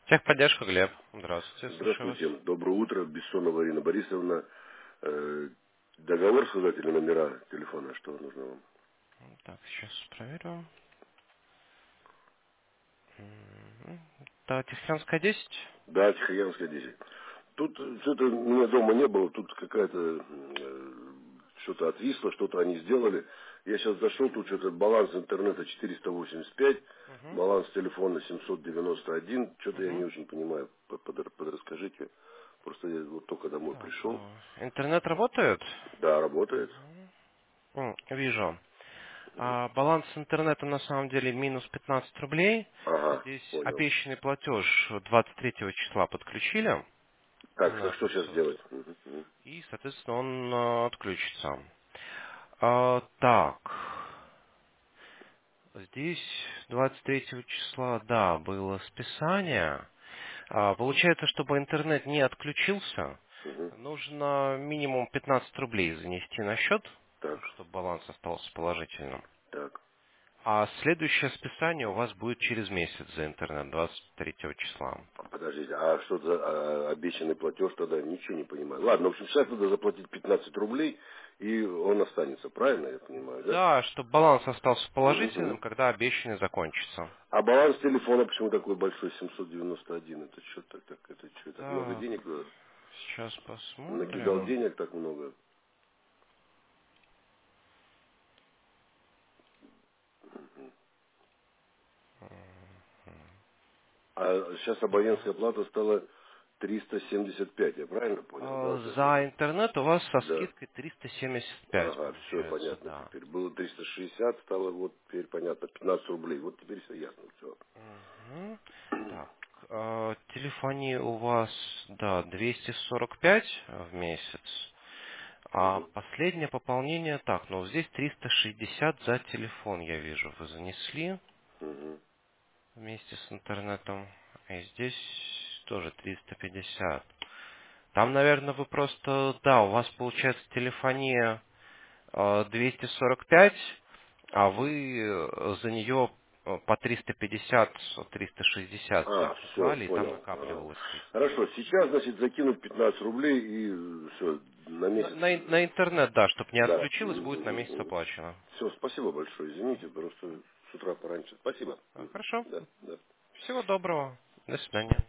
Техподдержка, Глеб. Здравствуйте, слушаю вас. Здравствуйте. Доброе утро. Бессонова Ирина Борисовна. Договор сказать или номера телефона? Что нужно вам? Так, сейчас проверю. Да, Тихоокеанская 10. Да, Тихоянская 10. Тут что-то у меня дома не было. Тут какая-то что-то отвисло, что-то они сделали. Я сейчас зашел, тут что-то баланс интернета 485, Угу. баланс телефона 791. Что-то я не Угу. очень понимаю. Подрасскажите. Просто я вот только домой Так, пришел. интернет работает? Да, работает. Вижу. Баланс интернета на самом деле минус 15 рублей. Ага, Здесь понял. обещанный платеж 23 числа подключили Так, на что сейчас 500. делать? Мгм, мгм. И, соответственно, он отключится. Так. Здесь 23 числа, да, было списание. Получается, чтобы интернет не отключился, Мгм. нужно минимум 15 рублей занести на счет, Так, чтобы баланс остался положительным. так. А следующее списание у вас будет через месяц за интернет, 23 числа. Подождите, а что за обещанный платеж тогда? Ничего не понимаю. Ладно, в общем, сейчас надо заплатить 15 рублей, и он останется, правильно я понимаю, да? Да, чтобы баланс остался Мгм, положительным, мгм. когда обещанный закончится. А баланс телефона почему такой большой, 791? Это что так, это что, так много Так, денег? сейчас Накидал посмотрим. денег так много? А сейчас абонентская плата стала 375, я правильно понял, да? Вот это? За интернет у вас со Да. скидкой 375 Ага, все получается, понятно да. теперь. Было 360, стало вот теперь понятно, 15 рублей. Вот теперь все ясно, все. Мгм. Так, телефония у вас, да, 245 в месяц. А последнее пополнение, так, ну здесь 360 за телефон, я вижу, вы занесли вместе с интернетом. И здесь тоже 350. Там, наверное, вы просто, да, у вас получается телефония 245, а вы за нее по 350, 360 А, все, клали, и там понял. Ага. накапливалось 300. Хорошо, сейчас, значит, закинуть 15 рублей и все, на На, месяц. на интернет, да, чтобы не Да. отключилось, будет на месяц оплачено. Все, спасибо большое. Извините, просто с утра пораньше. Спасибо. Хорошо. Да, да. Всего доброго. До свидания.